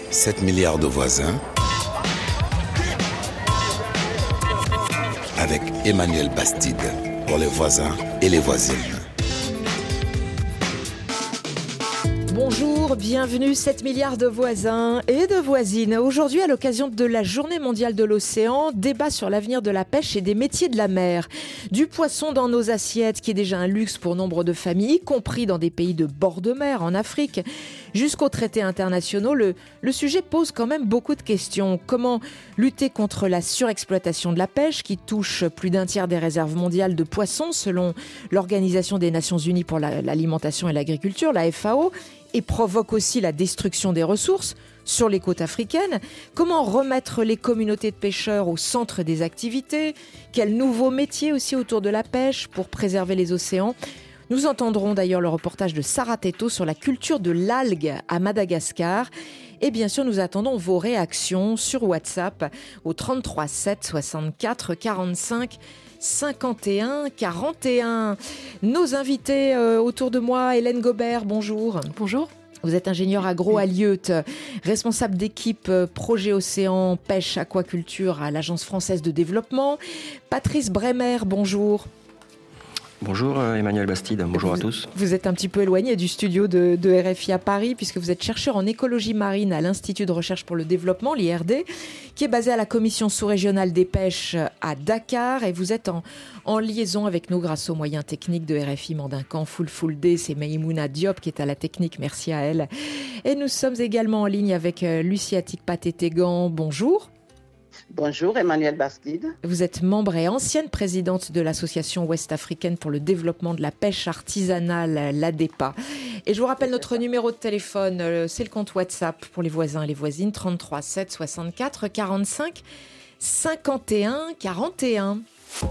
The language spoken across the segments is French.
7 milliards de voisins avec Emmanuel Bastide pour les voisins et les voisines. Bonjour, bienvenue 7 milliards de voisins et de voisines. Aujourd'hui, à l'occasion de la Journée mondiale de l'océan, débat sur l'avenir de la pêche et des métiers de la mer. Du poisson dans nos assiettes, qui est déjà un luxe pour nombre de familles, y compris dans des pays de bord de mer, en Afrique, jusqu'aux traités internationaux, le sujet pose quand même beaucoup de questions. Comment lutter contre la surexploitation de la pêche, qui touche plus d'un tiers des réserves mondiales de poissons, selon l'Organisation des Nations Unies pour l'alimentation et l'agriculture, la FAO, et provoque aussi la destruction des ressources sur les côtes africaines. Comment remettre les communautés de pêcheurs au centre des activités? Quels nouveaux métiers aussi autour de la pêche pour préserver les océans? Nous entendrons d'ailleurs le reportage de Sarah Teto sur la culture de l'algue à Madagascar. Et bien sûr, nous attendons vos réactions sur WhatsApp au 33 7 64 45 51 41. Nos invités autour de moi, Hélène Gobert, bonjour. Bonjour. Vous êtes ingénieur agro à Lieut, responsable d'équipe projet océan, pêche, aquaculture à l'Agence française de développement. Patrice Bremer, bonjour. Bonjour Emmanuel Bastide, bonjour à tous. Vous êtes un petit peu éloigné du studio de RFI à Paris puisque vous êtes chercheur en écologie marine à l'Institut de recherche pour le développement, l'IRD, qui est basé à la commission sous-régionale des pêches à Dakar, et vous êtes en liaison avec nous grâce aux moyens techniques de RFI Mandincan Full D. C'est Maïmouna Diop qui est à la technique, merci à elle. Et nous sommes également en ligne avec Lucia Tikpaté-Tégan, bonjour. Bonjour Emmanuel Bastide. Vous êtes membre et ancienne présidente de l'association ouest-africaine pour le développement de la pêche artisanale, l'ADEPA. Et je vous rappelle notre numéro de téléphone, c'est le compte WhatsApp pour les voisins et les voisines, 33 7 64 45 51 41.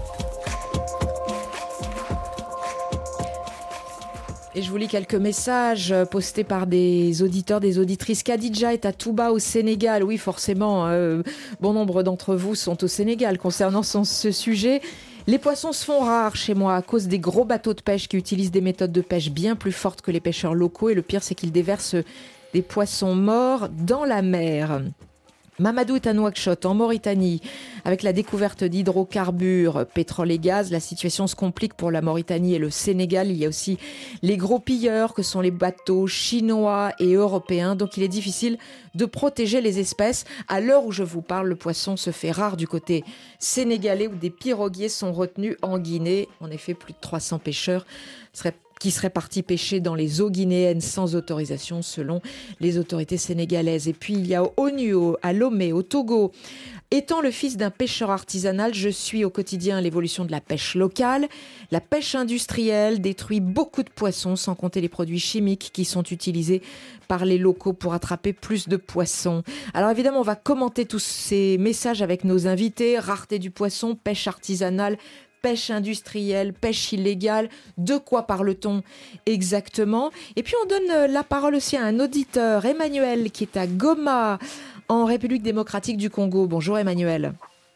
Et je vous lis quelques messages postés par des auditeurs, des auditrices. Khadija est à Touba au Sénégal. Oui, forcément, bon nombre d'entre vous sont au Sénégal concernant ce sujet. Les poissons se font rares chez moi à cause des gros bateaux de pêche qui utilisent des méthodes de pêche bien plus fortes que les pêcheurs locaux. Et le pire, c'est qu'ils déversent des poissons morts dans la mer. Mamadou est à Nouakchott, en Mauritanie. Avec la découverte d'hydrocarbures, pétrole et gaz, la situation se complique pour la Mauritanie et le Sénégal. Il y a aussi les gros pilleurs que sont les bateaux chinois et européens. Donc il est difficile de protéger les espèces. À l'heure où je vous parle, le poisson se fait rare du côté sénégalais où des piroguiers sont retenus en Guinée. En effet, plus de 300 pêcheurs qui seraient partis pêcher dans les eaux guinéennes sans autorisation selon les autorités sénégalaises. Et puis il y a ONU, à Lomé, au Togo. Étant le fils d'un pêcheur artisanal, je suis au quotidien l'évolution de la pêche locale. La pêche industrielle détruit beaucoup de poissons, sans compter les produits chimiques qui sont utilisés par les locaux pour attraper plus de poissons. Alors évidemment, on va commenter tous ces messages avec nos invités. Rareté du poisson, pêche artisanale, pêche industrielle, pêche illégale, de quoi parle-t-on exactement? Et puis on donne la parole aussi à un auditeur, Emmanuel, qui est à Goma, en République démocratique du Congo. Bonjour Emmanuel.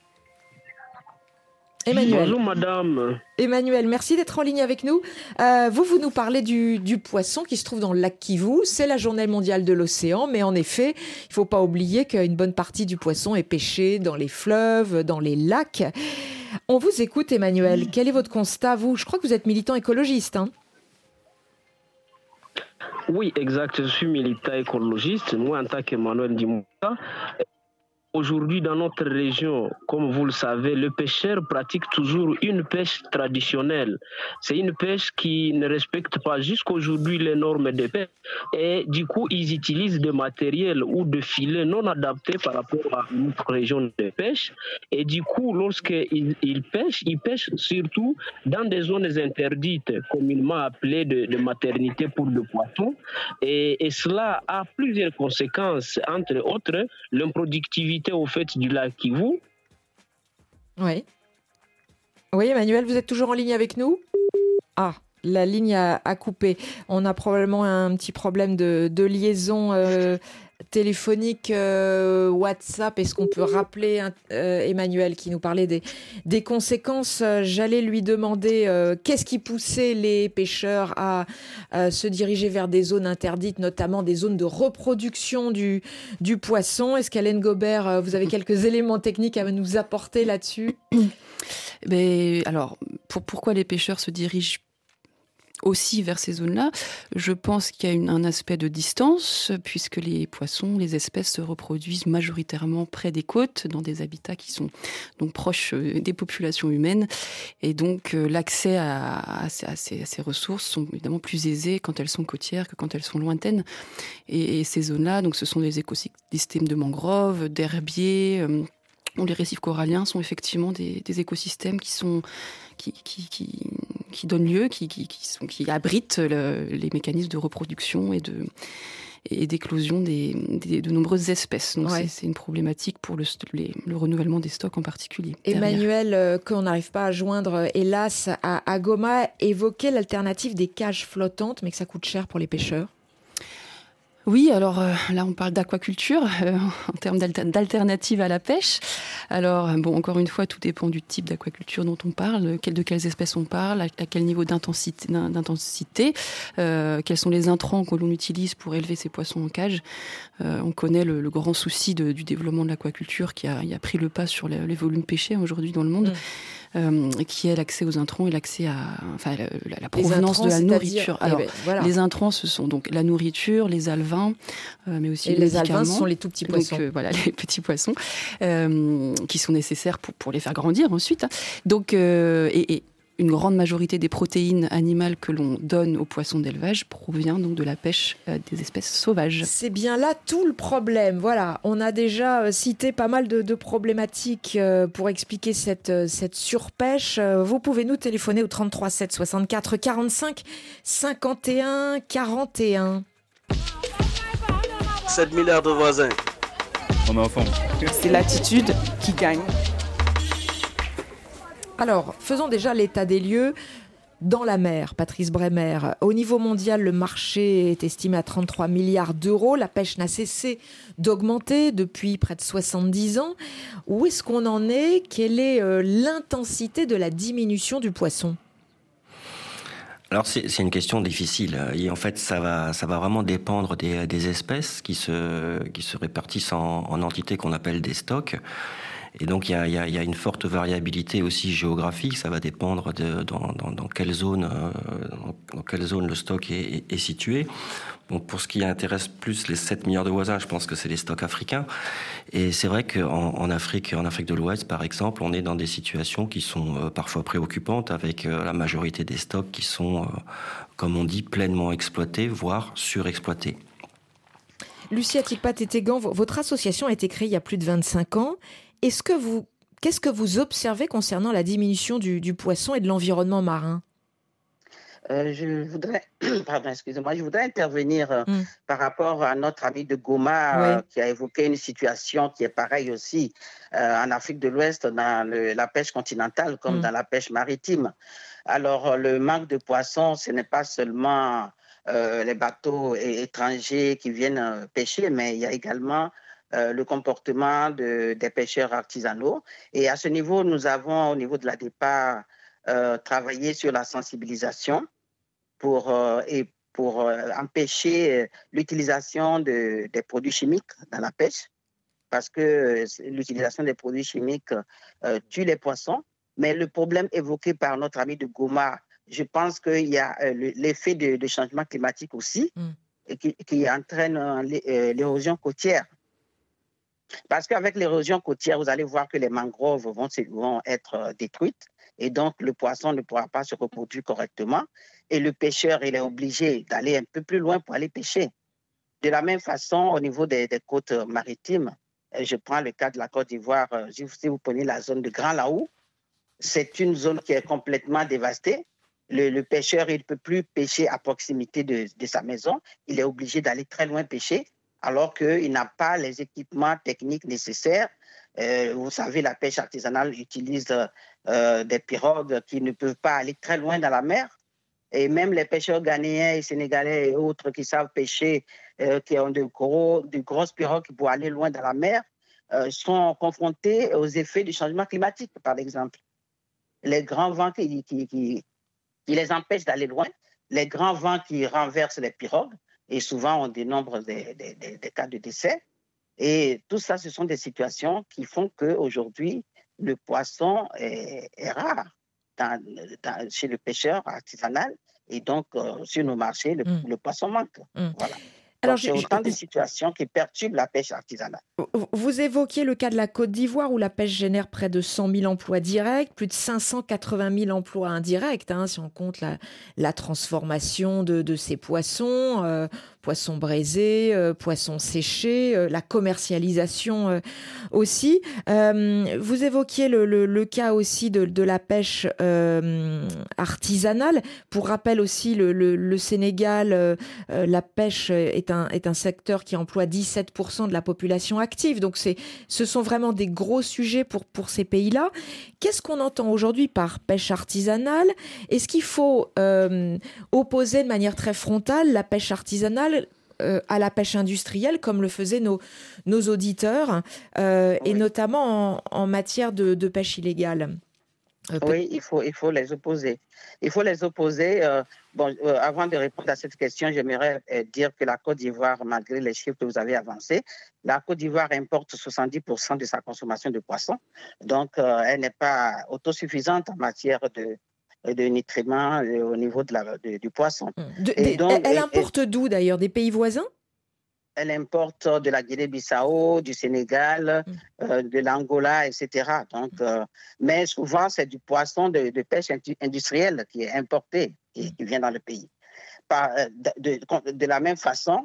Bonjour madame. Emmanuel, merci d'être en ligne avec nous. Vous nous parlez du poisson qui se trouve dans le lac Kivu. C'est la journée mondiale de l'océan, mais en effet, il ne faut pas oublier qu'une bonne partie du poisson est pêchée dans les fleuves, dans les lacs. On vous écoute Emmanuel. Quel est votre constat, vous? Je crois que vous êtes militant écologiste, hein? Oui, exact. Je suis militant écologiste. Moi, en tant qu'Emmanuel Dimouka, aujourd'hui, dans notre région, comme vous le savez, le pêcheur pratique toujours une pêche traditionnelle. C'est une pêche qui ne respecte pas jusqu'aujourd'hui les normes de pêche. Et du coup, ils utilisent des matériels ou des filets non adaptés par rapport à notre région de pêche. Et du coup, lorsqu'ils pêchent surtout dans des zones interdites, communément appelées de maternité pour le poisson. Et cela a plusieurs conséquences, entre autres, l'improductivité au fait du lac Kivu. Oui. Oui, Emmanuel, vous êtes toujours en ligne avec nous? Ah, la ligne a coupé. On a probablement un petit problème de liaison téléphonique, WhatsApp. Est-ce qu'on peut rappeler Emmanuel qui nous parlait des conséquences? J'allais lui demander qu'est-ce qui poussait les pêcheurs à se diriger vers des zones interdites, notamment des zones de reproduction du poisson. Est-ce qu'Hélène Gobert, vous avez quelques éléments techniques à nous apporter là-dessus? Alors, pourquoi les pêcheurs se dirigent aussi vers ces zones-là? Je pense qu'il y a un aspect de distance, puisque les poissons, les espèces se reproduisent majoritairement près des côtes, dans des habitats qui sont donc proches des populations humaines. Et donc, l'accès à ces ressources sont évidemment plus aisés quand elles sont côtières que quand elles sont lointaines. Et ces zones-là, donc, ce sont des écosystèmes de mangroves, d'herbiers. Les récifs coralliens sont effectivement des écosystèmes qui donnent lieu, qui abritent les mécanismes de reproduction et d'éclosion de nombreuses espèces. Donc c'est une problématique pour le renouvellement des stocks en particulier. Emmanuel, qu'on n'arrive pas à joindre, hélas, à Goma, évoquait l'alternative des cages flottantes, mais que ça coûte cher pour les pêcheurs. Oui, alors là on parle d'aquaculture en termes d'alternative à la pêche. Alors encore une fois, tout dépend du type d'aquaculture dont on parle, de quelles espèces on parle, à quel niveau d'intensité, quels sont les intrants que l'on utilise pour élever ces poissons en cage. On connaît le grand souci du développement de l'aquaculture qui a pris le pas sur les volumes pêchés aujourd'hui dans le monde. Qui est l'accès aux intrants et l'accès à la provenance de la nourriture. Alors, les intrants, ce sont donc la nourriture, les alevins, mais aussi les alevins, ce sont les tout petits poissons. Donc, les petits poissons qui sont nécessaires pour les faire grandir ensuite. Donc, et une grande majorité des protéines animales que l'on donne aux poissons d'élevage provient donc de la pêche des espèces sauvages. C'est bien là tout le problème. Voilà, on a déjà cité pas mal de problématiques pour expliquer cette surpêche. Vous pouvez nous téléphoner au 33 7 64 45 51 41. 7 milliards de voisins. On est ensemble. C'est l'attitude qui gagne. Alors, faisons déjà l'état des lieux dans la mer, Patrice Bremer. Au niveau mondial, le marché est estimé à 33 milliards d'euros. La pêche n'a cessé d'augmenter depuis près de 70 ans. Où est-ce qu'on en est? Quelle est l'intensité de la diminution du poisson? Alors c'est une question difficile et en fait ça va vraiment dépendre des espèces qui se répartissent en entités qu'on appelle des stocks. Et donc il y a une forte variabilité aussi géographique. Ça va dépendre dans quelle zone le stock est situé. Donc pour ce qui intéresse plus les 7 milliards de voisins, je pense que c'est les stocks africains. Et c'est vrai qu'en Afrique de l'Ouest, par exemple, on est dans des situations qui sont parfois préoccupantes, avec la majorité des stocks qui sont, comme on dit, pleinement exploités, voire surexploités. Lucia Tikpat-Etegan, votre association a été créée il y a plus de 25 ans. Qu'est-ce que vous observez concernant la diminution du poisson et de l'environnement marin? Je voudrais intervenir par rapport à notre ami de Goma qui a évoqué une situation qui est pareille aussi en Afrique de l'Ouest dans la pêche continentale comme dans la pêche maritime. Alors le manque de poissons, ce n'est pas seulement les bateaux étrangers qui viennent pêcher, mais il y a également le comportement des pêcheurs artisanaux. Et à ce niveau, nous avons, au niveau de la DEPA, travaillé sur la sensibilisation pour empêcher l'utilisation des produits chimiques dans la pêche, parce que l'utilisation des produits chimiques tue les poissons. Mais le problème évoqué par notre ami de Goma, je pense qu'il y a l'effet de changement climatique aussi, qui entraîne l'érosion côtière. Parce qu'avec l'érosion côtière, vous allez voir que les mangroves vont être détruites et donc le poisson ne pourra pas se reproduire correctement et le pêcheur, il est obligé d'aller un peu plus loin pour aller pêcher. De la même façon, au niveau des côtes maritimes, je prends le cas de la Côte d'Ivoire, si vous prenez la zone de Grand Laou, c'est une zone qui est complètement dévastée. Le pêcheur, il ne peut plus pêcher à proximité de sa maison, il est obligé d'aller très loin pêcher, alors qu'il n'a pas les équipements techniques nécessaires. Vous savez, la pêche artisanale utilise des pirogues qui ne peuvent pas aller très loin dans la mer. Et même les pêcheurs ghanéens et sénégalais et autres qui savent pêcher qui ont de grosses pirogues pour aller loin dans la mer, sont confrontés aux effets du changement climatique, par exemple. Les grands vents qui les empêchent d'aller loin, les grands vents qui renversent les pirogues, et souvent on dénombre des cas de décès. Et tout ça, ce sont des situations qui font qu'aujourd'hui, le poisson est rare chez le pêcheur artisanal. Et donc, sur nos marchés, le poisson manque. Voilà. Alors, c'est autant de situations qui perturbent la pêche artisanale. Vous évoquiez le cas de la Côte d'Ivoire où la pêche génère près de 100 000 emplois directs, plus de 580 000 emplois indirects, si on compte la transformation de ces poissons, poissons braisés, poissons séchés, la commercialisation aussi. Vous évoquiez le cas aussi de la pêche artisanale. Pour rappel aussi, le Sénégal, la pêche est un secteur qui emploie 17% de la population active. Donc, ce sont vraiment des gros sujets pour ces pays-là. Qu'est-ce qu'on entend aujourd'hui par pêche artisanale ? Est-ce qu'il faut opposer de manière très frontale la pêche artisanale à la pêche industrielle, comme le faisaient nos auditeurs, et notamment en matière de pêche illégale ? Oui, il faut les opposer. Il faut les opposer. Avant de répondre à cette question, j'aimerais dire que la Côte d'Ivoire, malgré les chiffres que vous avez avancés, la Côte d'Ivoire importe 70% de sa consommation de poissons. Donc, elle n'est pas autosuffisante en matière de nutriments au niveau du poisson. Elle importe d'où d'ailleurs ? Des pays voisins ? Elle importe de la Guinée-Bissau, du Sénégal, de l'Angola, etc. Donc, mais souvent, c'est du poisson de pêche industrielle qui est importé et qui vient dans le pays. De la même façon,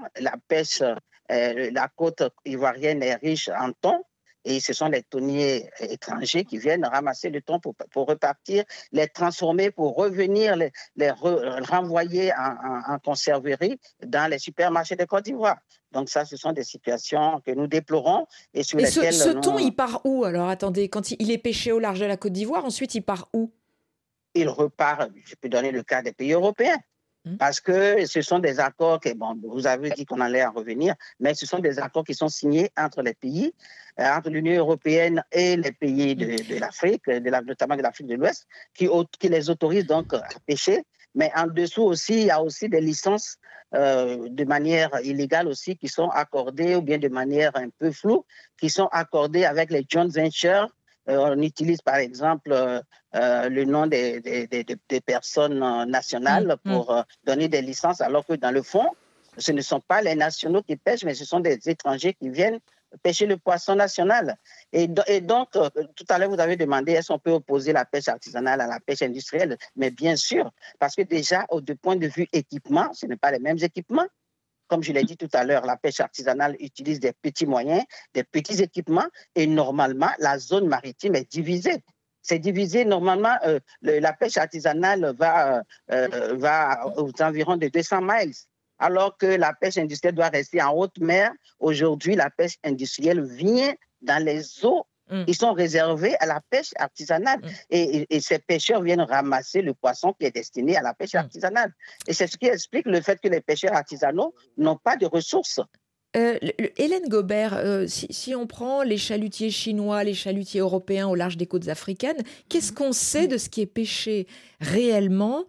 la côte ivoirienne est riche en thon. Et ce sont les thoniers étrangers qui viennent ramasser le thon pour repartir, les transformer, pour revenir, les renvoyer en conserverie dans les supermarchés de Côte d'Ivoire. Donc ça, ce sont des situations que nous déplorons. Et lesquelles ce thon, il part où ? Alors attendez, quand il est pêché au large de la Côte d'Ivoire, ensuite il part où ? Il repart, je peux donner le cas des pays européens. Parce que ce sont des accords vous avez dit qu'on allait en revenir, mais ce sont des accords qui sont signés entre les pays, entre l'Union européenne et les pays de l'Afrique, notamment de l'Afrique de l'Ouest, qui les autorisent donc à pêcher. Mais en dessous aussi, il y a aussi des licences de manière illégale aussi qui sont accordées, ou bien de manière un peu floue, qui sont accordées avec les joint ventures. On utilise par exemple le nom des personnes nationales pour donner des licences, alors que dans le fond, ce ne sont pas les nationaux qui pêchent, mais ce sont des étrangers qui viennent pêcher le poisson national. Et donc, tout à l'heure, vous avez demandé est-ce qu'on peut opposer la pêche artisanale à la pêche industrielle ? Mais bien sûr, parce que déjà, du point de vue équipement, ce n'est pas les mêmes équipements. Comme je l'ai dit tout à l'heure, la pêche artisanale utilise des petits moyens, des petits équipements, et normalement, la zone maritime est divisée. C'est divisé, normalement, la pêche artisanale va aux environs de 200 miles, alors que la pêche industrielle doit rester en haute mer. Aujourd'hui, la pêche industrielle vient dans les eaux qui sont réservés à la pêche artisanale. Et ces pêcheurs viennent ramasser le poisson qui est destiné à la pêche artisanale. Et c'est ce qui explique le fait que les pêcheurs artisanaux n'ont pas de ressources. Hélène Gobert, si on prend les chalutiers chinois, les chalutiers européens au large des côtes africaines, qu'est-ce qu'on sait de ce qui est pêché réellement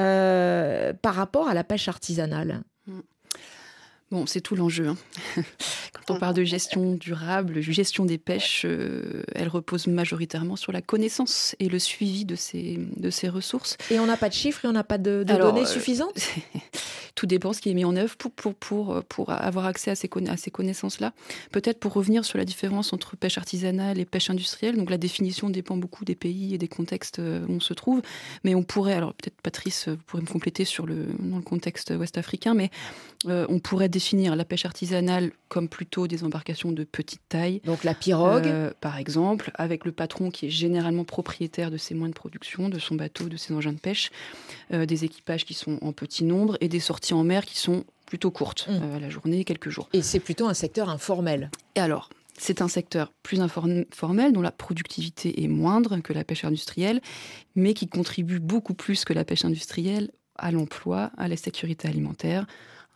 par rapport à la pêche artisanale ? Bon, c'est tout l'enjeu. Quand on parle de gestion durable, gestion des pêches, elle repose majoritairement sur la connaissance et le suivi de ces ressources. Et on n'a pas de chiffres et on n'a pas de données suffisantes ? Tout dépend ce qui est mis en œuvre pour avoir accès à ces connaissances-là. Peut-être pour revenir sur la différence entre pêche artisanale et pêche industrielle. Donc la définition dépend beaucoup des pays et des contextes où on se trouve. Mais on pourrait, alors peut-être Patrice, vous pourrez me compléter dans le contexte ouest-africain, mais on pourrait définir la pêche artisanale comme plutôt des embarcations de petite taille. Donc la pirogue par exemple, avec le patron qui est généralement propriétaire de ses moyens de production, de son bateau, de ses engins de pêche, des équipages qui sont en petit nombre et des sorties en mer qui sont plutôt courtes, à la journée, quelques jours. Et c'est plutôt un secteur informel. Et alors, c'est un secteur plus informel dont la productivité est moindre que la pêche industrielle, mais qui contribue beaucoup plus que la pêche industrielle à l'emploi, à la sécurité alimentaire,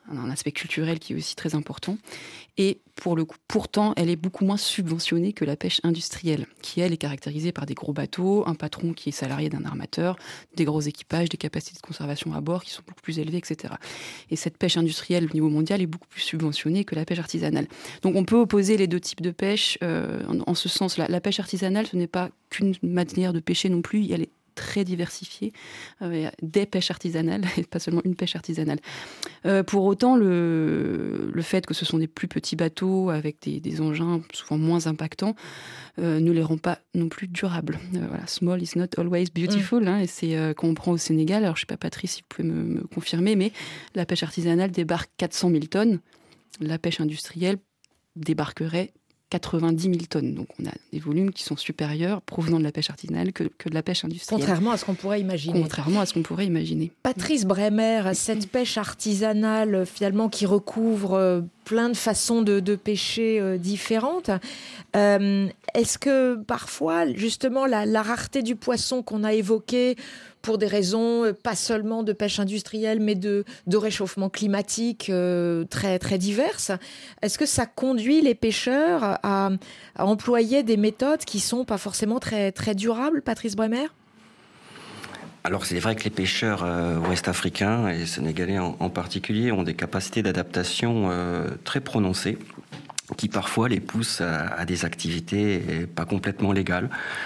un aspect culturel qui est aussi très important. Et pour le coup, pourtant, elle est beaucoup moins subventionnée que la pêche industrielle, qui, elle, est caractérisée par des gros bateaux, un patron qui est salarié d'un armateur, des gros équipages, des capacités de conservation à bord qui sont beaucoup plus élevées, etc. Et cette pêche industrielle au niveau mondial est beaucoup plus subventionnée que la pêche artisanale. Donc on peut opposer les deux types de pêche en ce sens. La pêche artisanale, ce n'est pas qu'une manière de pêcher non plus, elle est très diversifiée, des pêches artisanales, et pas seulement une pêche artisanale. Pour autant, le fait que ce sont des plus petits bateaux avec des engins souvent moins impactants ne les rend pas non plus durables. Voilà, small is not always beautiful. Et c'est quand on prend au Sénégal, alors je ne sais pas Patrice si vous pouvez me confirmer, mais la pêche artisanale débarque 400 000 tonnes, la pêche industrielle débarquerait 90 000 tonnes. Donc on a des volumes qui sont supérieurs provenant de la pêche artisanale que de la pêche industrielle. Contrairement à ce qu'on pourrait imaginer. Patrice Bremer, cette pêche artisanale finalement qui recouvre plein de façons de pêcher différentes, est-ce que parfois justement la rareté du poisson qu'on a évoquée pour des raisons pas seulement de pêche industrielle, mais de réchauffement climatique très, très diverses. Est-ce que ça conduit les pêcheurs à employer des méthodes qui ne sont pas forcément très, très durables, Patrice Bremer ? Alors c'est vrai que les pêcheurs ouest-africains et sénégalais en particulier ont des capacités d'adaptation très prononcées qui parfois les poussent à des activités pas complètement légales.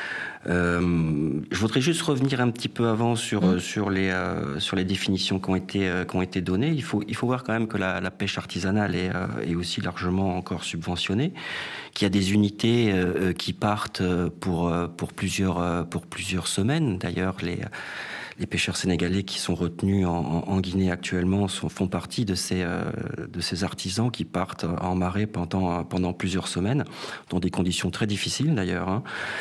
Je voudrais juste revenir un petit peu avant sur les définitions qui ont été données. Il faut voir quand même que la pêche artisanale est aussi largement encore subventionnée, qu'il y a des unités qui partent pour plusieurs semaines. D'ailleurs, les pêcheurs sénégalais qui sont retenus en Guinée actuellement font partie de ces artisans qui partent en marée pendant plusieurs semaines, dans des conditions très difficiles d'ailleurs.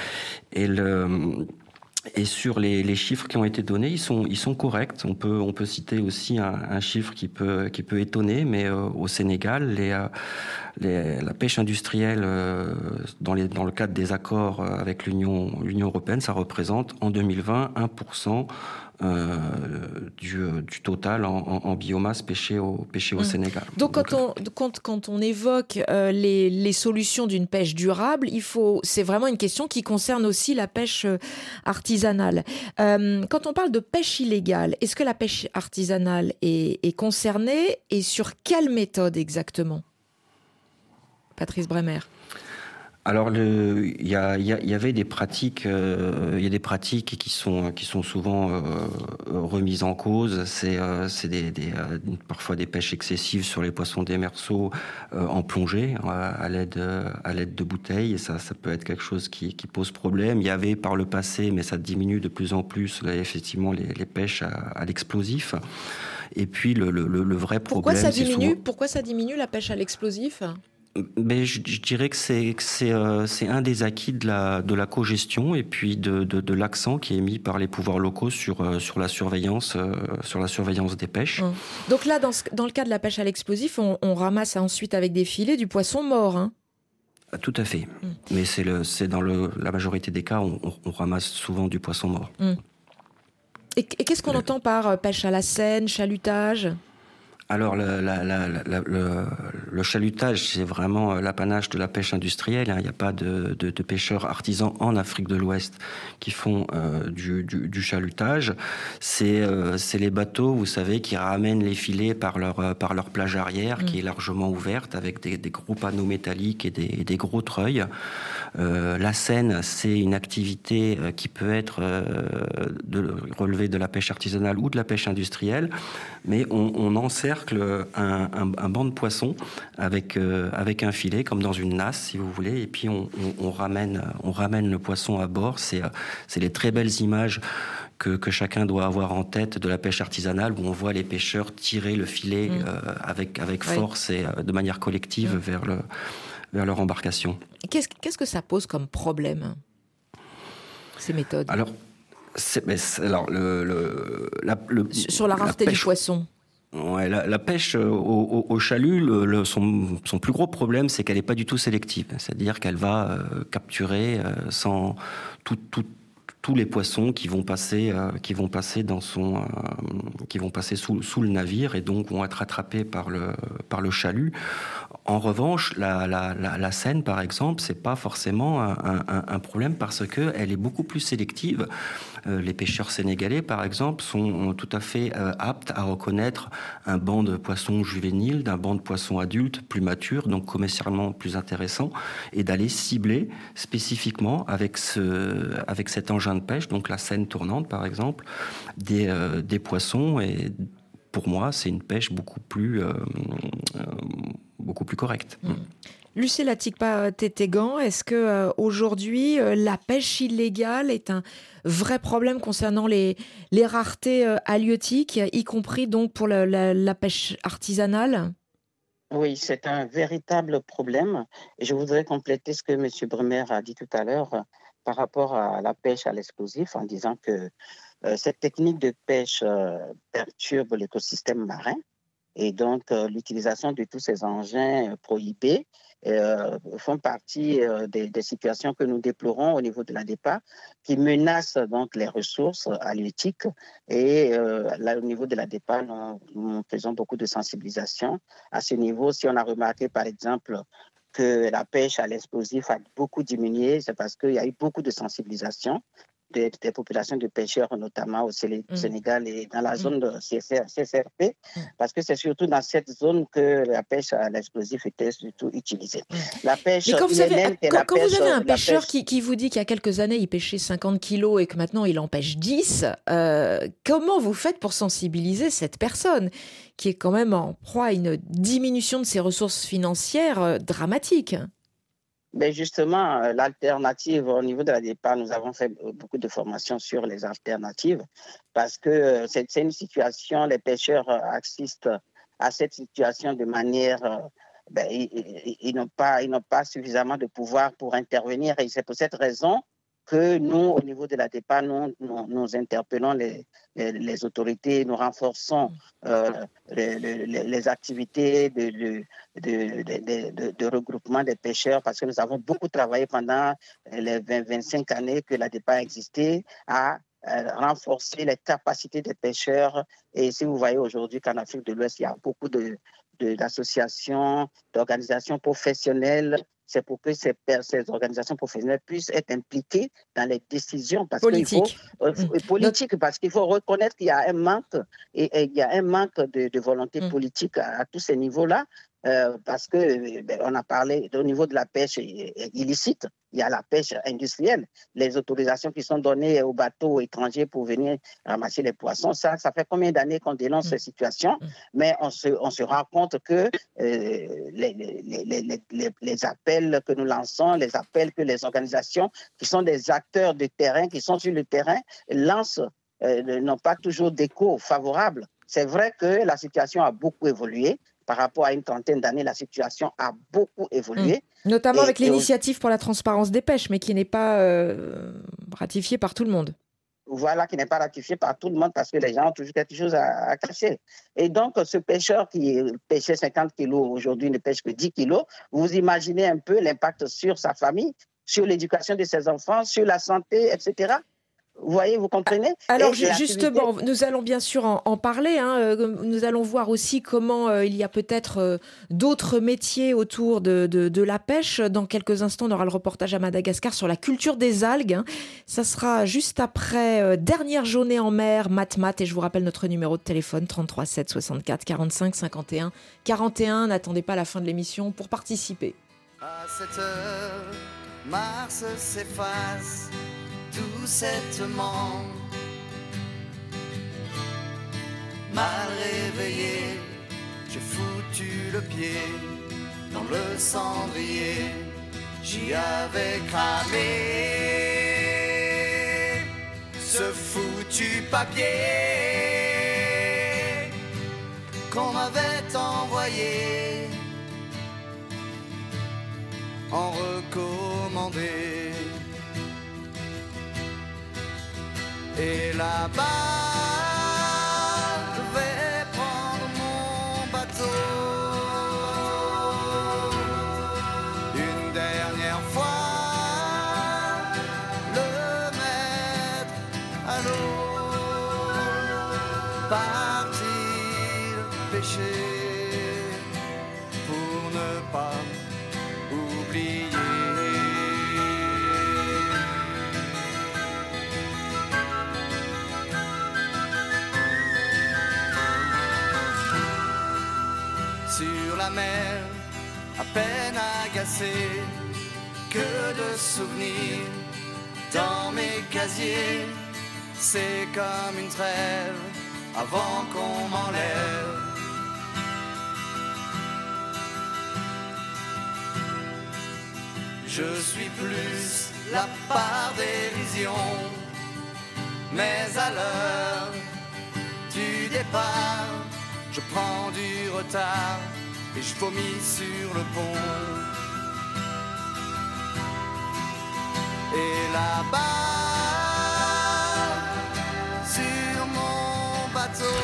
Et sur les chiffres qui ont été donnés, ils sont corrects. On peut citer aussi un chiffre qui peut étonner, mais au Sénégal, la pêche industrielle dans le cadre des accords avec l'Union européenne, ça représente en 2020 1% du total en biomasse pêchée au Sénégal. Donc quand on évoque les solutions d'une pêche durable, c'est vraiment une question qui concerne aussi la pêche artisanale. Quand on parle de pêche illégale, est-ce que la pêche artisanale est concernée et sur quelle méthode exactement ? Patrice Bremer. Alors il y avait des pratiques, il y a des pratiques qui sont souvent remises en cause. C'est parfois des pêches excessives sur les poissons démersaux en plongée à l'aide de bouteilles. Et ça peut être quelque chose qui pose problème. Il y avait par le passé, mais ça diminue de plus en plus, là, effectivement les pêches à l'explosif. Et puis le vrai problème, Pourquoi ça diminue la pêche à l'explosif ? Mais je dirais que c'est un des acquis de la cogestion et puis de l'accent qui est mis par les pouvoirs locaux sur la surveillance des pêches. Donc là, dans le cas de la pêche à l'explosif, on ramasse ensuite avec des filets du poisson mort. Hein. Tout à fait. Mais c'est dans la majorité des cas, on ramasse souvent du poisson mort. Et qu'est-ce qu'on entend par pêche à la Seine, chalutage ? Alors, le chalutage, c'est vraiment l'apanage de la pêche industrielle. Il n'y a pas de pêcheurs artisans en Afrique de l'Ouest qui font du chalutage. C'est les bateaux, vous savez, qui ramènent les filets par leur plage arrière, qui est largement ouverte, avec des gros panneaux métalliques et des gros treuils. La Seine, c'est une activité qui peut être relevée de la pêche artisanale ou de la pêche industrielle, mais on encercle un banc de poissons avec un filet, comme dans une nasse, si vous voulez, et puis on ramène le poisson à bord. C'est les très belles images que chacun doit avoir en tête de la pêche artisanale, où on voit les pêcheurs tirer le filet avec force et de manière collective vers leur embarcation. Qu'est-ce que ça pose comme problème, ces méthodes ? Alors, sur la rareté du poisson. Ouais, la pêche au chalut, son plus gros problème, c'est qu'elle n'est pas du tout sélective. C'est-à-dire qu'elle va capturer sans tout tous les poissons qui vont passer sous le navire et donc vont être attrapés par le chalut. En revanche, la Seine, par exemple, c'est pas forcément un problème parce que elle est beaucoup plus sélective. Les pêcheurs sénégalais, par exemple, sont tout à fait aptes à reconnaître un banc de poissons juvéniles d'un banc de poissons adultes plus matures, donc commercialement plus intéressant, et d'aller cibler spécifiquement avec cet engin de pêche, donc la Seine tournante, par exemple, des poissons. Et pour moi, c'est une pêche beaucoup plus correcte. Lucilla Tikpa-Tétégan, est-ce que aujourd'hui la pêche illégale est un vrai problème concernant les raretés halieutiques, y compris donc pour la pêche artisanale? Oui, c'est un véritable problème. Et je voudrais compléter ce que M. Bremer a dit tout à l'heure par rapport à la pêche à l'explosif en disant que cette technique de pêche perturbe l'écosystème marin. Et donc, l'utilisation de tous ces engins prohibés font partie des situations que nous déplorons au niveau de la DEPA, qui menacent donc les ressources halieutiques. Et là, au niveau de la DEPA, nous faisons beaucoup de sensibilisation à ce niveau. Si on a remarqué, par exemple, que la pêche à l'explosif a beaucoup diminué, c'est parce qu'il y a eu beaucoup de sensibilisation des populations de pêcheurs, notamment au Sénégal et dans la zone de CSRP, parce que c'est surtout dans cette zone que la pêche à l'explosif était surtout utilisée. La pêche quand vous avez un pêcheur pêche... qui vous dit qu'il y a quelques années, il pêchait 50 kilos et que maintenant il en pêche 10, comment vous faites pour sensibiliser cette personne qui est quand même en proie à une diminution de ses ressources financières dramatique? Mais justement, l'alternative au niveau de la DEPA, nous avons fait beaucoup de formations sur les alternatives parce que c'est une situation, les pêcheurs assistent à cette situation de manière, ils n'ont pas suffisamment de pouvoir pour intervenir et c'est pour cette raison que nous, au niveau de la DEPA, nous interpellons les autorités, nous renforçons les activités de regroupement des pêcheurs parce que nous avons beaucoup travaillé pendant les 25 années que la DEPA a existé à renforcer les capacités des pêcheurs. Et si vous voyez aujourd'hui qu'en Afrique de l'Ouest, il y a beaucoup d'associations, d'organisations professionnelles. C'est pour que ces organisations professionnelles puissent être impliquées dans les décisions politiques. Parce qu'il faut reconnaître qu'il y a un manque il y a un manque de volonté politique à tous ces niveaux-là. Parce qu'on a parlé au niveau de la pêche illicite, il y a la pêche industrielle, les autorisations qui sont données aux bateaux étrangers pour venir ramasser les poissons. Ça fait combien d'années qu'on dénonce ces situations, mais on se rend compte que les appels que nous lançons, les appels que les organisations qui sont des acteurs de terrain, qui sont sur le terrain, lancent, n'ont pas toujours d'écho favorable. C'est vrai que la situation a beaucoup évolué. Par rapport à une trentaine d'années, la situation a beaucoup évolué. Notamment avec l'initiative pour la transparence des pêches, mais qui n'est pas ratifiée par tout le monde. Voilà, qui n'est pas ratifiée par tout le monde parce que les gens ont toujours quelque chose à cacher. Et donc, ce pêcheur qui pêchait 50 kilos, aujourd'hui ne pêche que 10 kilos, vous imaginez un peu l'impact sur sa famille, sur l'éducation de ses enfants, sur la santé, etc. Vous voyez, vous comprenez? Alors justement, nous allons bien sûr en parler. Nous allons voir aussi comment il y a peut-être d'autres métiers autour de la pêche. Dans quelques instants, on aura le reportage à Madagascar sur la culture des algues. Ça sera juste après dernière journée en mer, Mat. Et je vous rappelle notre numéro de téléphone, 33 7 64 45 51 41. N'attendez pas la fin de l'émission pour participer. À 7 heures, Mars s'efface doucettement. Mal réveillé, j'ai foutu le pied dans le cendrier. J'y avais cramé ce foutu papier qu'on m'avait envoyé en recommandé. Et là-bas, je vais prendre mon bateau une dernière fois, le peine agacée, que de souvenirs dans mes casiers. C'est comme une trêve avant qu'on m'enlève. Je suis plus la part dérision, mais à l'heure du départ, je prends du retard et je vomis sur le pont. Et là-bas, sur mon bateau,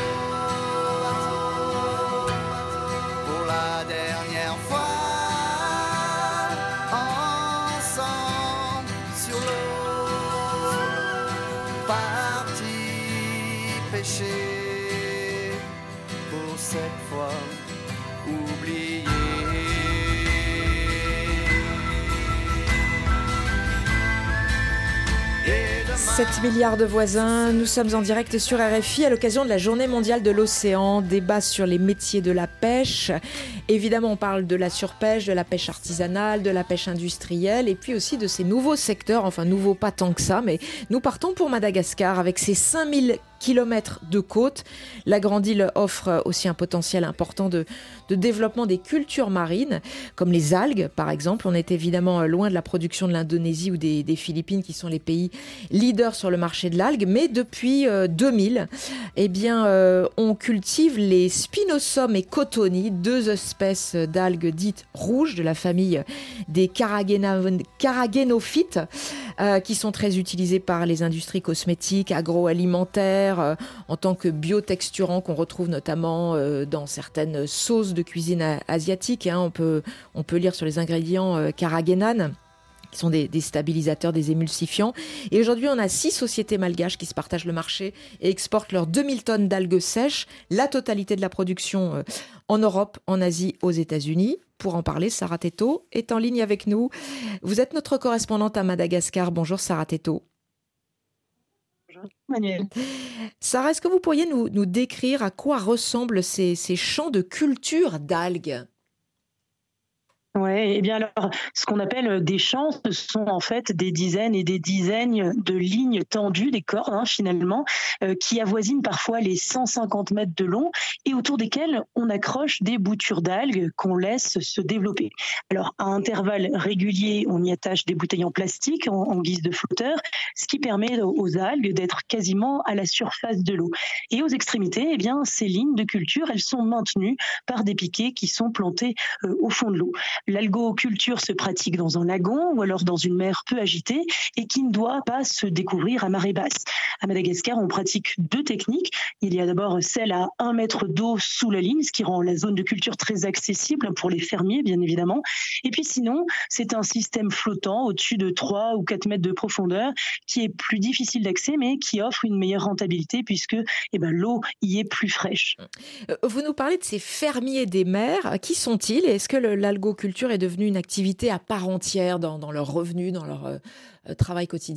pour la dernière fois, ensemble sur l'eau, parti pêcher, pour cette fois oublier. 7 milliards de voisins, nous sommes en direct sur RFI à l'occasion de la Journée mondiale de l'océan, débat sur les métiers de la pêche. Évidemment, on parle de la surpêche, de la pêche artisanale, de la pêche industrielle et puis aussi de ces nouveaux secteurs, enfin nouveaux pas tant que ça, mais nous partons pour Madagascar avec ses 5000 kilomètres de côte. La grande île offre aussi un potentiel important de développement des cultures marines, comme les algues par exemple. On est évidemment loin de la production de l'Indonésie ou des Philippines qui sont les pays leaders sur le marché de l'algue, mais depuis 2000, on cultive les Spinosum et Cotoni, deux espèces d'algues dites rouges de la famille des caragénophytes, qui sont très utilisées par les industries cosmétiques, agroalimentaires, en tant que biotexturants qu'on retrouve notamment dans certaines sauces de cuisine asiatique. On peut lire sur les ingrédients carragénane, qui sont des stabilisateurs, des émulsifiants. Et aujourd'hui, on a 6 sociétés malgaches qui se partagent le marché et exportent leurs 2000 tonnes d'algues sèches, la totalité de la production en Europe, en Asie, aux États-Unis. Pour en parler, Sarah Théto est en ligne avec nous. Vous êtes notre correspondante à Madagascar. Bonjour Sarah Théto. Bonjour Manuel. Sarah, est-ce que vous pourriez nous décrire à quoi ressemblent ces champs de culture d'algues ? Ouais, alors, ce qu'on appelle des champs, ce sont en fait des dizaines et des dizaines de lignes tendues, des cordes finalement, qui avoisinent parfois les 150 mètres de long et autour desquelles on accroche des boutures d'algues qu'on laisse se développer. Alors, à intervalles réguliers, on y attache des bouteilles en plastique en guise de flotteur, ce qui permet aux algues d'être quasiment à la surface de l'eau. Et aux extrémités, ces lignes de culture, elles sont maintenues par des piquets qui sont plantés au fond de l'eau. L'algoculture se pratique dans un lagon ou alors dans une mer peu agitée et qui ne doit pas se découvrir à marée basse. À Madagascar, on pratique 2 techniques. Il y a d'abord celle à 1 mètre d'eau sous la ligne, ce qui rend la zone de culture très accessible pour les fermiers, bien évidemment. Et puis sinon, c'est un système flottant au-dessus de 3 ou 4 mètres de profondeur qui est plus difficile d'accès, mais qui offre une meilleure rentabilité puisque l'eau y est plus fraîche. Vous nous parlez de ces fermiers des mers. Qui sont-ils et est-ce que l'algoculture est devenue une activité à part entière dans leurs revenus, dans leur travail quotidien ?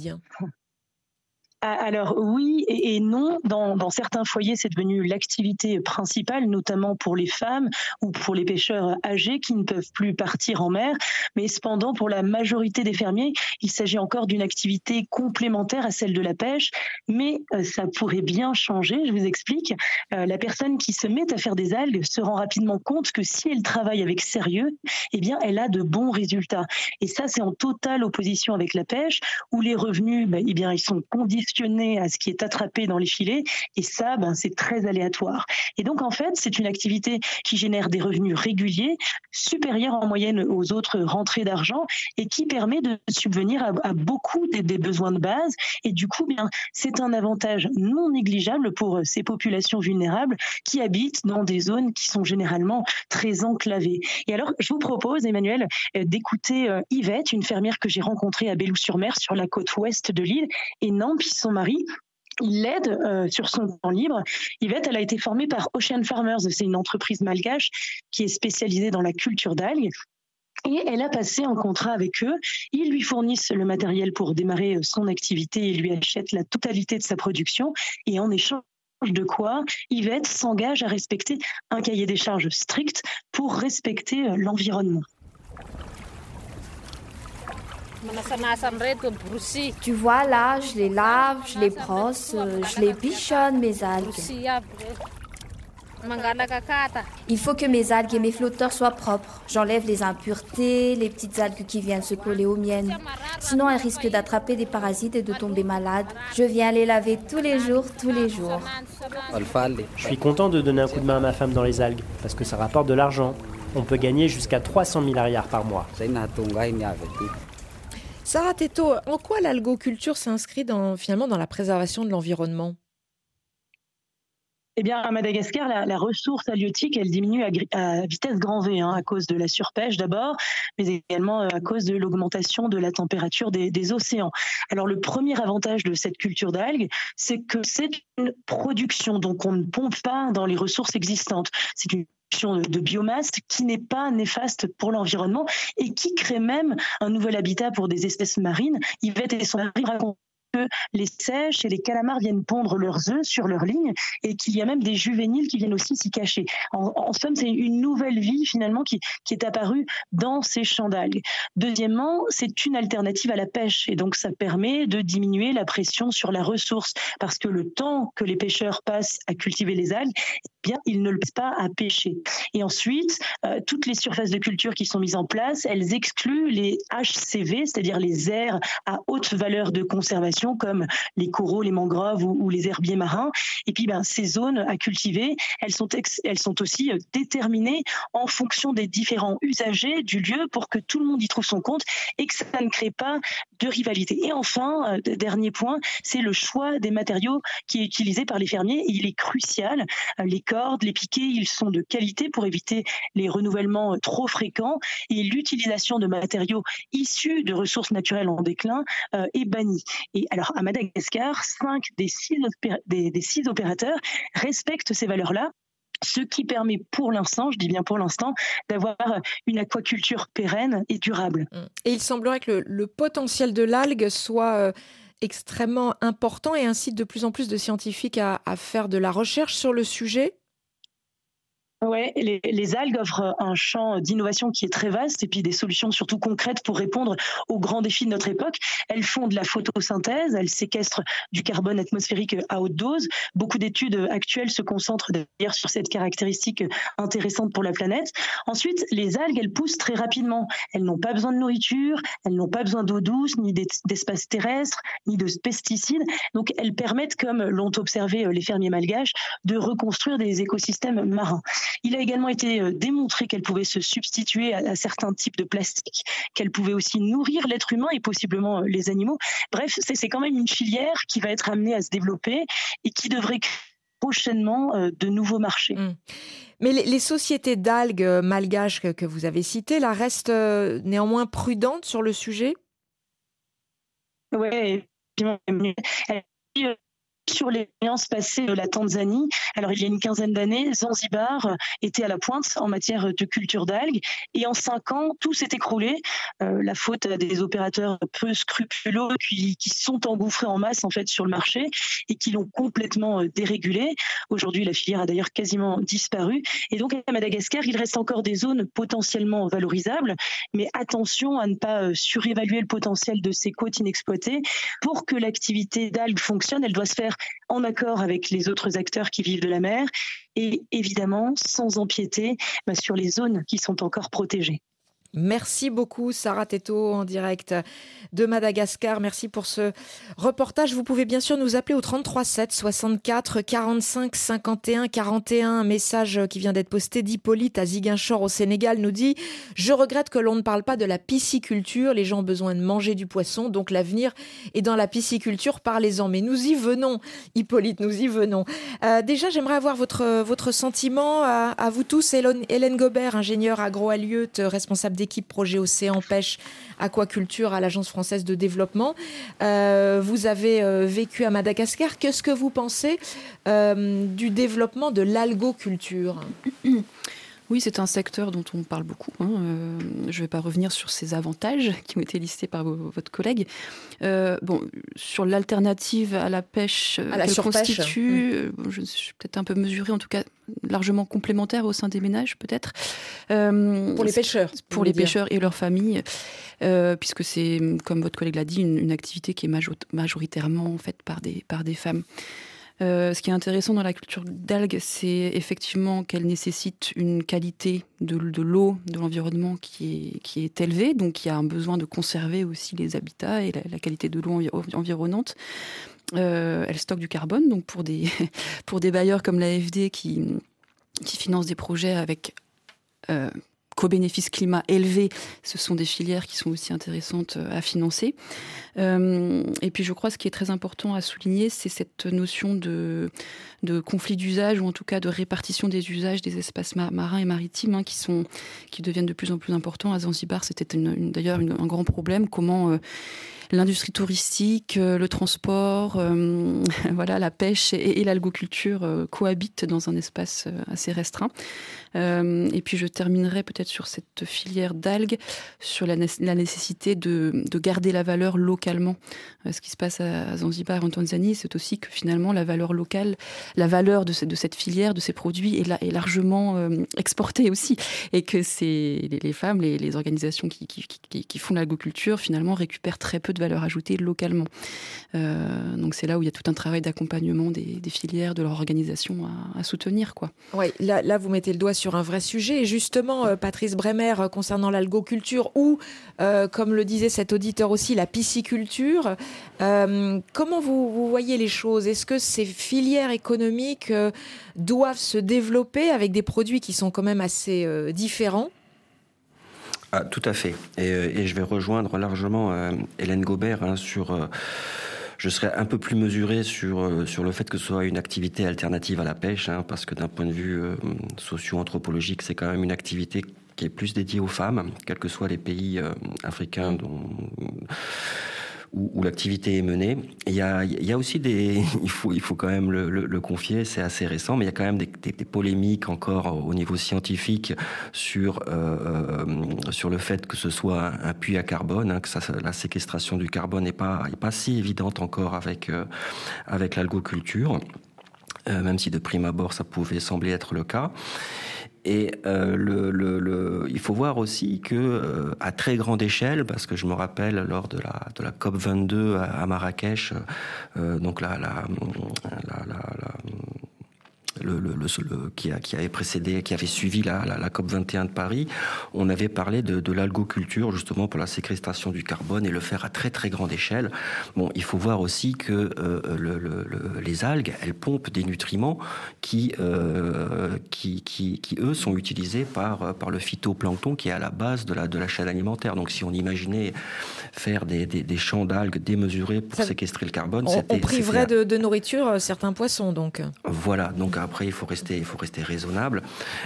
Alors oui et non. Dans certains foyers, c'est devenu l'activité principale, notamment pour les femmes ou pour les pêcheurs âgés qui ne peuvent plus partir en mer. Mais cependant, pour la majorité des fermiers, il s'agit encore d'une activité complémentaire à celle de la pêche. Mais ça pourrait bien changer, je vous explique. La personne qui se met à faire des algues se rend rapidement compte que si elle travaille avec sérieux, elle a de bons résultats. Et ça, c'est en totale opposition avec la pêche, où les revenus, ils sont conditionnés à ce qui est attrapé dans les filets et ça, c'est très aléatoire. Et donc en fait, c'est une activité qui génère des revenus réguliers, supérieurs en moyenne aux autres rentrées d'argent et qui permet de subvenir à beaucoup des besoins de base. Et du coup, c'est un avantage non négligeable pour ces populations vulnérables qui habitent dans des zones qui sont généralement très enclavées. Et alors, je vous propose, Emmanuel, d'écouter Yvette, une fermière que j'ai rencontrée à Belloux-sur-Mer, sur la côte ouest de l'île, et Nampi, son mari. Il l'aide sur son temps libre. Yvette, elle a été formée par Ocean Farmers. C'est une entreprise malgache qui est spécialisée dans la culture d'algues. Et elle a passé un contrat avec eux. Ils lui fournissent le matériel pour démarrer son activité et lui achètent la totalité de sa production. Et en échange de quoi, Yvette s'engage à respecter un cahier des charges strict pour respecter l'environnement. Tu vois là, je les lave, je les brosse, je les bichonne mes algues. Il faut que mes algues et mes flotteurs soient propres. J'enlève les impuretés, les petites algues qui viennent se coller aux miennes. Sinon, elles risquent d'attraper des parasites et de tomber malades. Je viens les laver tous les jours, tous les jours. Je suis content de donner un coup de main à ma femme dans les algues, parce que ça rapporte de l'argent. On peut gagner jusqu'à 300 000 arrières par mois. Sarah Théto, en quoi l'algoculture s'inscrit finalement dans la préservation de l'environnement ? Eh bien, à Madagascar, la ressource halieutique, elle diminue à vitesse grand V, à cause de la surpêche d'abord, mais également à cause de l'augmentation de la température des océans. Alors, le premier avantage de cette culture d'algues, c'est que c'est une production, donc on ne pompe pas dans les ressources existantes. C'est une production de biomasse qui n'est pas néfaste pour l'environnement et qui crée même un nouvel habitat pour des espèces marines. Yvette et son mari racontent que les seiches et les calamars viennent pondre leurs œufs sur leur ligne et qu'il y a même des juvéniles qui viennent aussi s'y cacher. En somme, c'est une nouvelle vie finalement qui est apparue dans ces champs d'algues. Deuxièmement, c'est une alternative à la pêche et donc ça permet de diminuer la pression sur la ressource parce que le temps que les pêcheurs passent à cultiver les algues, eh bien, ils ne le passent pas à pêcher. Et ensuite, toutes les surfaces de culture qui sont mises en place, elles excluent les HCV, c'est-à-dire les aires à haute valeur de conservation comme les coraux, les mangroves ou les herbiers marins. Et puis, ces zones à cultiver, elles sont aussi déterminées en fonction des différents usagers du lieu pour que tout le monde y trouve son compte et que ça ne crée pas de rivalité. Et enfin, dernier point, c'est le choix des matériaux qui est utilisé par les fermiers. Et il est crucial. Les cordes, les piquets, ils sont de qualité pour éviter les renouvellements trop fréquents. Et l'utilisation de matériaux issus de ressources naturelles en déclin est bannie. Et alors, à Madagascar, 5 des 6 opérateurs respectent ces valeurs-là, ce qui permet pour l'instant, je dis bien pour l'instant, d'avoir une aquaculture pérenne et durable. Et il semblerait que le potentiel de l'algue soit extrêmement important et incite de plus en plus de scientifiques à faire de la recherche sur le sujet. Oui, les algues offrent un champ d'innovation qui est très vaste et puis des solutions surtout concrètes pour répondre aux grands défis de notre époque. Elles font de la photosynthèse, elles séquestrent du carbone atmosphérique à haute dose. Beaucoup d'études actuelles se concentrent d'ailleurs sur cette caractéristique intéressante pour la planète. Ensuite, les algues, elles poussent très rapidement. Elles n'ont pas besoin de nourriture, elles n'ont pas besoin d'eau douce, ni d'espace terrestre, ni de pesticides. Donc, elles permettent, comme l'ont observé les fermiers malgaches, de reconstruire des écosystèmes marins. Il a également été démontré qu'elle pouvait se substituer à certains types de plastique, qu'elle pouvait aussi nourrir l'être humain et possiblement les animaux. Bref, c'est quand même une filière qui va être amenée à se développer et qui devrait créer prochainement de nouveaux marchés. Mais les sociétés d'algues malgaches que vous avez citées, là, restent néanmoins prudentes sur le sujet ? Oui, sur l'expérience passée de la Tanzanie, alors il y a une quinzaine d'années, Zanzibar était à la pointe en matière de culture d'algues et en 5 ans, tout s'est écroulé. La faute à des opérateurs peu scrupuleux qui sont engouffrés en masse en fait sur le marché et qui l'ont complètement dérégulé. Aujourd'hui, la filière a d'ailleurs quasiment disparu. Et donc à Madagascar, il reste encore des zones potentiellement valorisables, mais attention à ne pas surévaluer le potentiel de ces côtes inexploitées. Pour que l'activité d'algues fonctionne, elle doit se faire en accord avec les autres acteurs qui vivent de la mer et évidemment sans empiéter sur les zones qui sont encore protégées. Merci beaucoup Sarah Théto en direct de Madagascar. Merci pour ce reportage. Vous pouvez bien sûr nous appeler au 33 7 64 45 51 41. Un message qui vient d'être posté d'Hippolyte à Ziguinchor au Sénégal nous dit « Je regrette que l'on ne parle pas de la pisciculture. Les gens ont besoin de manger du poisson, donc l'avenir est dans la pisciculture. Parlez-en. » Mais nous y venons, Hippolyte, nous y venons. Déjà, j'aimerais avoir votre sentiment à vous tous. Hélène Gobert, ingénieure agro-alieute, responsable d'équipe projet Océan Pêche Aquaculture à l'Agence française de développement. Vous avez vécu à Madagascar. Qu'est-ce que vous pensez du développement de l'algoculture ? Oui, c'est un secteur dont on parle beaucoup. Je ne vais pas revenir sur ses avantages qui ont été listés par votre collègue. Sur l'alternative à la pêche qu'elle constitue, je suis peut-être un peu mesurée, en tout cas largement complémentaire au sein des ménages, peut-être. Pour les pêcheurs. Pour les pêcheurs et leurs familles, puisque c'est, comme votre collègue l'a dit, une activité qui est majoritairement faite par des femmes. Ce qui est intéressant dans la culture d'algues, c'est effectivement qu'elle nécessite une qualité de l'eau, de l'environnement qui est élevée, donc il y a un besoin de conserver aussi les habitats et la qualité de l'eau environnante. Elle stocke du carbone, donc pour des bailleurs comme l'AFD qui financent des projets avec co-bénéfice climat élevé, ce sont des filières qui sont aussi intéressantes à financer. Et puis je crois ce qui est très important à souligner, c'est cette notion de conflit d'usage, ou en tout cas de répartition des usages des espaces marins et maritimes qui deviennent de plus en plus importants. À Zanzibar, c'était d'ailleurs un grand problème, comment l'industrie touristique, le transport, la pêche et l'algoculture cohabitent dans un espace assez restreint. Et puis je terminerai peut-être sur cette filière d'algues, sur la nécessité de garder la valeur localement. Ce qui se passe à Zanzibar en Tanzanie, c'est aussi que finalement la valeur locale, la valeur de cette filière, de ces produits est largement exportée aussi. Et que les femmes, les organisations qui font l'algoculture, finalement récupèrent très peu de valeur ajoutée localement. Donc c'est là où il y a tout un travail d'accompagnement des filières, de leur organisation à soutenir, quoi. Oui, là vous mettez le doigt sur un vrai sujet. Et justement, Patrice Bremer, concernant l'algoculture ou, comme le disait cet auditeur aussi, la pisciculture, comment vous voyez les choses? Est-ce que ces filières économiques doivent se développer avec des produits qui sont quand même assez différents? Tout à fait. Et je vais rejoindre largement Hélène Gobert sur... Je serais un peu plus mesuré sur le fait que ce soit une activité alternative à la pêche, parce que d'un point de vue socio-anthropologique, c'est quand même une activité qui est plus dédiée aux femmes, quels que soient les pays africains où l'activité est menée. Il y a aussi il faut quand même le confier, c'est assez récent, mais il y a quand même des polémiques encore au niveau scientifique sur le fait que ce soit un puits à carbone, que la séquestration du carbone n'est pas si évidente encore avec l'algoculture, même si de prime abord ça pouvait sembler être le cas. Et il faut voir aussi que à très grande échelle, parce que je me rappelle lors de la COP 22 à Marrakech, donc qui avait précédé, qui avait suivi la COP 21 de Paris, on avait parlé de l'algoculture justement pour la séquestration du carbone et le faire à très très grande échelle. Bon, il faut voir aussi que les algues, elles pompent des nutriments qui eux sont utilisés par le phytoplancton qui est à la base de la chaîne alimentaire. Donc si on imaginait faire des champs d'algues démesurés pour séquestrer le carbone, on priverait de nourriture certains poissons, donc. Voilà, donc après il faut rester raisonnable.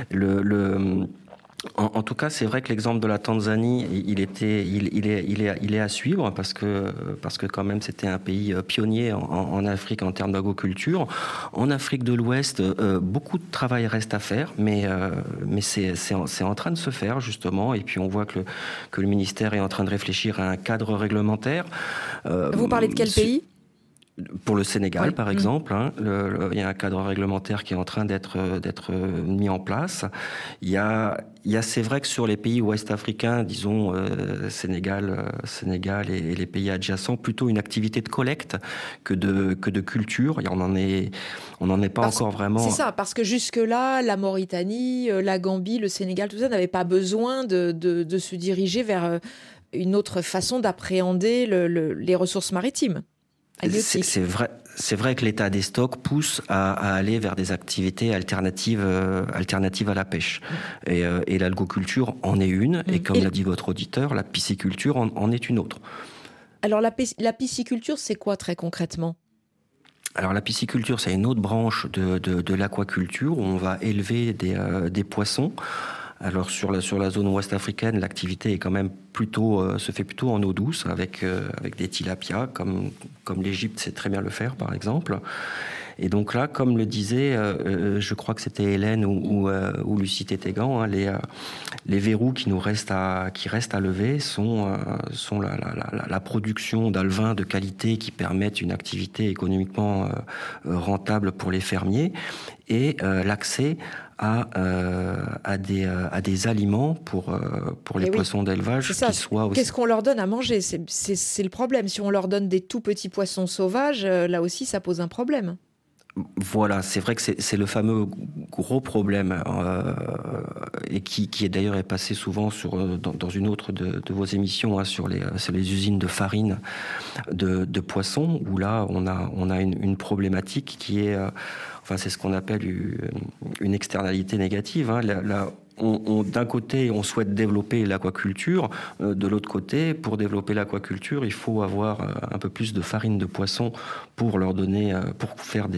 En tout cas, c'est vrai que l'exemple de la Tanzanie, il est à suivre parce que quand même c'était un pays pionnier en Afrique en termes d'agriculture. En Afrique de l'Ouest, beaucoup de travail reste à faire, mais c'est en train de se faire justement. Et puis on voit que le ministère est en train de réfléchir à un cadre réglementaire. Vous parlez de quel pays ? Pour le Sénégal, par exemple, il y a un cadre réglementaire qui est en train d'être mis en place. Il y a, c'est vrai que sur les pays ouest-africains, disons Sénégal et les pays adjacents, plutôt une activité de collecte que de culture. Et on n'en est pas encore vraiment. C'est ça, parce que jusque-là, la Mauritanie, la Gambie, le Sénégal, tout ça n'avait pas besoin de se diriger vers une autre façon d'appréhender les ressources maritimes. C'est vrai que l'état des stocks pousse à aller vers des activités alternatives à la pêche. Et l'algoculture en est une, et comme l'a dit votre auditeur, la pisciculture en est une autre. Alors la pisciculture, c'est quoi très concrètement ? Alors la pisciculture, c'est une autre branche de l'aquaculture où on va élever des poissons. Alors sur la zone ouest africaine, l'activité est quand même se fait plutôt en eau douce avec des tilapias, comme l'Égypte sait très bien le faire par exemple. Et donc là, comme le disait, je crois que c'était Hélène ou Lucie Tétégan, hein, les verrous qui restent à lever sont la production d'alevins de qualité qui permettent une activité économiquement rentable pour les fermiers et l'accès à des aliments pour les poissons d'élevage qui soient aussi... Qu'est-ce qu'on leur donne à manger ? C'est le problème. Si on leur donne des tout petits poissons sauvages, là aussi, ça pose un problème. Voilà, c'est vrai que c'est le fameux gros problème et qui est d'ailleurs passé souvent dans une autre de vos émissions, hein, sur les usines de farine de poissons, où là on a une problématique qui est c'est ce qu'on appelle une externalité négative, hein. D'un côté, on souhaite développer l'aquaculture. De l'autre côté, pour développer l'aquaculture, il faut avoir un peu plus de farine de poisson pour leur donner, pour faire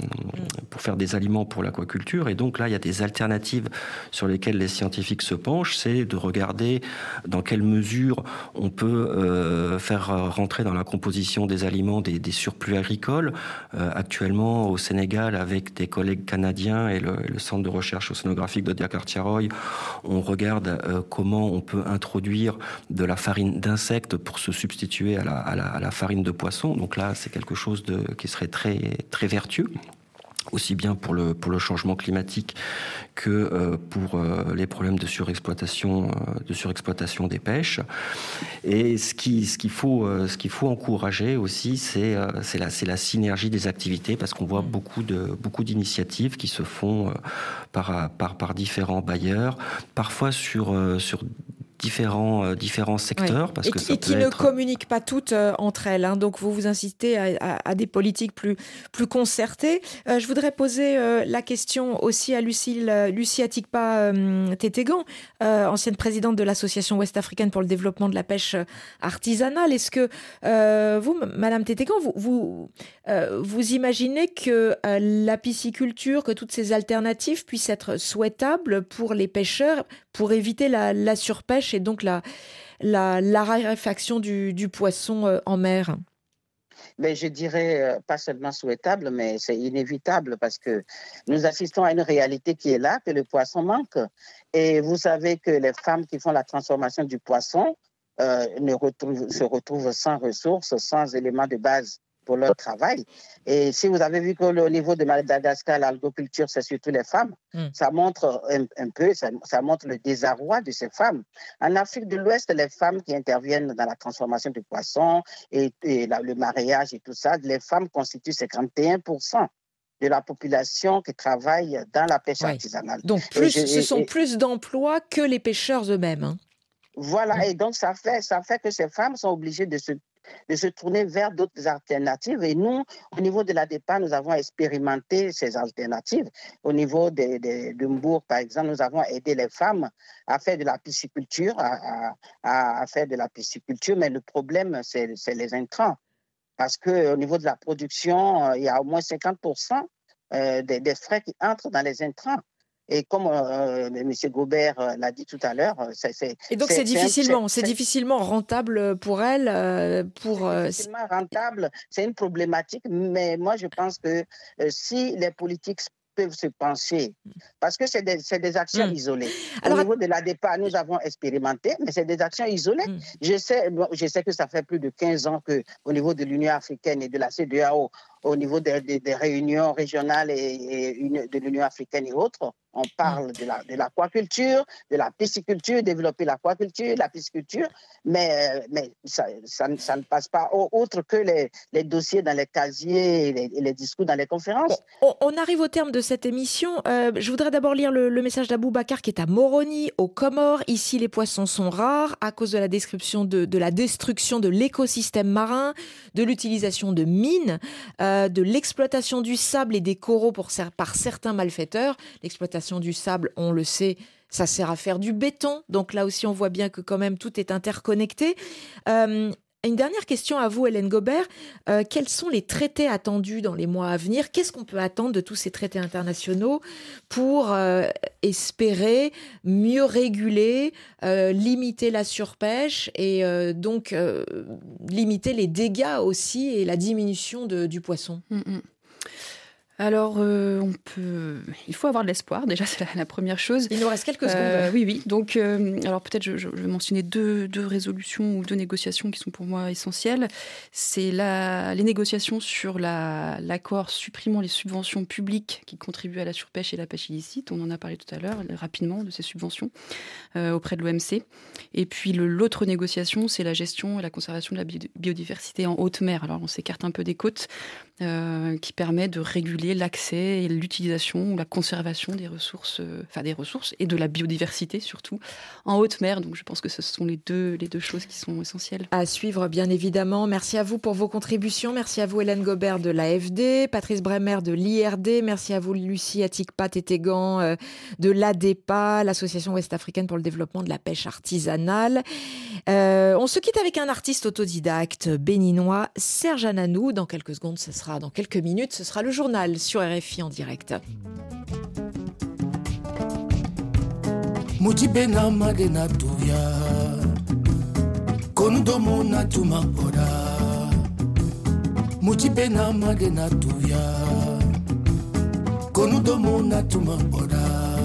des aliments pour l'aquaculture. Et donc là, il y a des alternatives sur lesquelles les scientifiques se penchent. C'est de regarder dans quelle mesure on peut faire rentrer dans la composition des aliments des surplus agricoles. Actuellement, au Sénégal, avec des collègues canadiens et le Centre de recherche océanographique de Dakar-Tiaroy, on regarde comment on peut introduire de la farine d'insectes pour se substituer à la farine de poisson. Donc là, c'est quelque chose qui serait très, très vertueux, aussi bien pour le changement climatique que pour les problèmes de surexploitation des pêches. Et ce qu'il faut encourager aussi, c'est la synergie des activités, parce qu'on voit beaucoup d'initiatives qui se font par différents bailleurs, parfois sur différents secteurs, parce que ça qui ne communiquent pas toutes entre elles, hein. Donc vous incitez à des politiques plus concertées. Je voudrais poser la question aussi à Lucie Atikpa Tétégan, ancienne présidente de l'association ouest-africaine pour le développement de la pêche artisanale. Est-ce que vous, Madame Tétégan, vous imaginez que la pisciculture, que toutes ces alternatives puissent être souhaitables pour les pêcheurs, pour éviter la surpêche et donc la raréfaction du poisson en mer? Mais je dirais pas seulement souhaitable, mais c'est inévitable, parce que nous assistons à une réalité qui est là, que le poisson manque. Et vous savez que les femmes qui font la transformation du poisson se retrouvent sans ressources, sans éléments de base pour leur travail. Et si vous avez vu qu'au niveau de Madagascar, l'algoculture, c'est surtout les femmes, ça montre un peu, ça montre le désarroi de ces femmes. En Afrique de l'Ouest, les femmes qui interviennent dans la transformation du poisson et le mariage et tout ça, les femmes constituent 51% de la population qui travaille dans la pêche artisanale. Donc ce sont plus d'emplois que les pêcheurs eux-mêmes, hein. Voilà, et donc ça fait que ces femmes sont obligées de se tourner vers d'autres alternatives. Et nous, au niveau de l'ADEPA, nous avons expérimenté ces alternatives. Au niveau de Mbour, par exemple, nous avons aidé les femmes à faire de la pisciculture, à faire de la pisciculture, mais le problème, c'est les intrants. Parce qu'au niveau de la production, il y a au moins 50% des frais qui entrent dans les intrants. Et comme M. Gobert l'a dit tout à l'heure, et donc c'est difficilement rentable pour elle. Difficilement rentable, c'est une problématique. Mais moi, je pense que si les politiques peuvent se pencher, parce que c'est des actions isolées. Au niveau de l'ADEPA, nous avons expérimenté, mais c'est des actions isolées. Je sais que ça fait plus de 15 ans qu'au niveau de l'Union africaine et de la CEDEAO, au niveau des réunions régionales et de l'Union africaine et autres, on parle de l'aquaculture, de la pisciculture, développer l'aquaculture, la pisciculture, mais ça ne passe pas autre que les dossiers dans les casiers et les discours dans les conférences. On arrive au terme de cette émission. Je voudrais d'abord lire le message d'Aboubacar qui est à Moroni, aux Comores. Ici, les poissons sont rares à cause de la destruction de l'écosystème marin, de l'utilisation de mines, de l'exploitation du sable et des coraux par certains malfaiteurs. L'exploitation du sable, on le sait, ça sert à faire du béton. Donc là aussi, on voit bien que quand même tout est interconnecté. Une dernière question à vous, Hélène Gobert. Quels sont les traités attendus dans les mois à venir ? Qu'est-ce qu'on peut attendre de tous ces traités internationaux pour espérer mieux réguler, limiter la surpêche et donc limiter les dégâts aussi et la diminution du poisson ? Alors, il faut avoir de l'espoir, déjà, c'est la première chose. Il nous reste quelques secondes. Oui. Donc, alors peut-être je vais mentionner deux résolutions ou deux négociations qui sont pour moi essentielles. C'est les négociations sur l'accord supprimant les subventions publiques qui contribuent à la surpêche et la pêche illicite. On en a parlé tout à l'heure, rapidement, de ces subventions auprès de l'OMC. Et puis, l'autre négociation, c'est la gestion et la conservation de la biodiversité en haute mer. Alors, on s'écarte un peu des côtes, qui permet de réguler l'accès et l'utilisation ou la conservation des ressources et de la biodiversité surtout en haute mer. Donc je pense que ce sont les deux choses qui sont essentielles. À suivre bien évidemment. Merci à vous pour vos contributions. Merci à vous Hélène Gobert de l'AFD, Patrice Bremer de l'IRD. Merci à vous Lucie Atikpa-Tétégan de l'ADEPA, l'Association ouest-africaine pour le développement de la pêche artisanale. On se quitte avec un artiste autodidacte béninois, Serge Ananou. Dans quelques secondes, dans quelques minutes, ce sera le journal sur RFI en direct. Mujibena madena tuya Konudomo na tumapora Mujibena madena tuya Konudomo na tumapora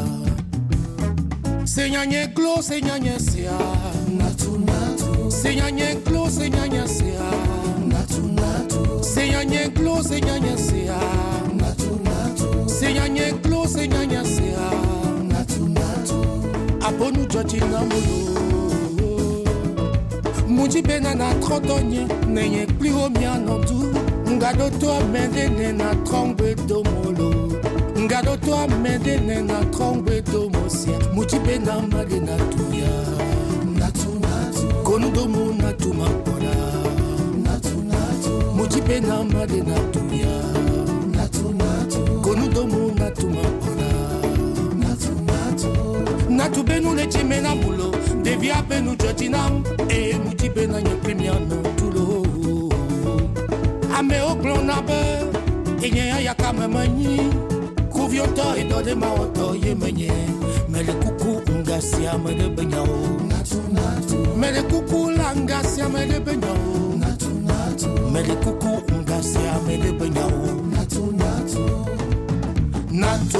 Senyanye klo senyanye sea Natu natu Senyanye klo senyanye sea Natu natu Senyanye klo senyanye sea Natu natu Senyanye klo senyanye sea Natu natu Abonu Georgie Namolo Mujibena na trotonye Nenye plus au mien non tout Ngado toi mendene na trombe domolo Ngado toi mendene na trombe domosia Mujibena madena tuya Natu natu Konudomo na tumapora Natu natu Mujibena madena tuya Natu natu Konudomo na tumapora Natu benu le chimena mulo Devia benu jotinam E muti bena nye primiano tulo Ame oklonabe Enye ya kamemani Kuvyoto idode maoto yemenye Mele kuku ungasia mele benyao Natu natu Mele kuku langasia mele benyao Natu natu Mele kuku ungasia mele benyao Natu natu Natu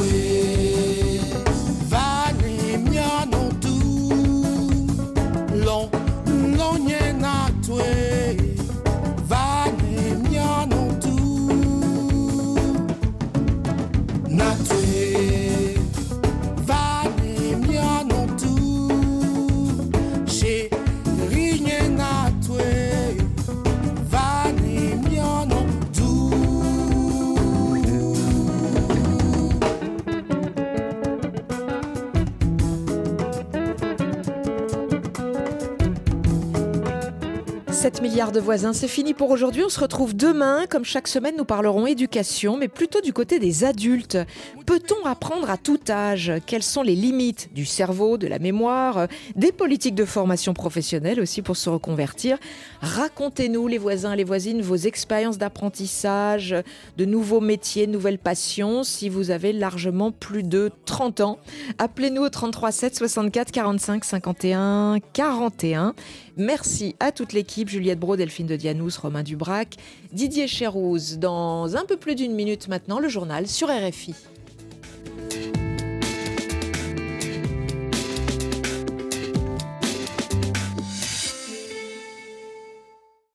milliards de voisins, c'est fini pour aujourd'hui. On se retrouve demain. Comme chaque semaine, nous parlerons éducation, mais plutôt du côté des adultes. Peut-on apprendre à tout âge ? Quelles sont les limites du cerveau, de la mémoire, des politiques de formation professionnelle aussi pour se reconvertir ? Racontez-nous, les voisins, les voisines, vos expériences d'apprentissage, de nouveaux métiers, de nouvelles passions. Si vous avez largement plus de 30 ans, appelez-nous au 33 7 64 45 51 41. Merci à toute l'équipe, Juliette Brault, Delphine de Dianous, Romain Dubrac, Didier Chérouz. Dans un peu plus d'une minute maintenant, le journal sur RFI.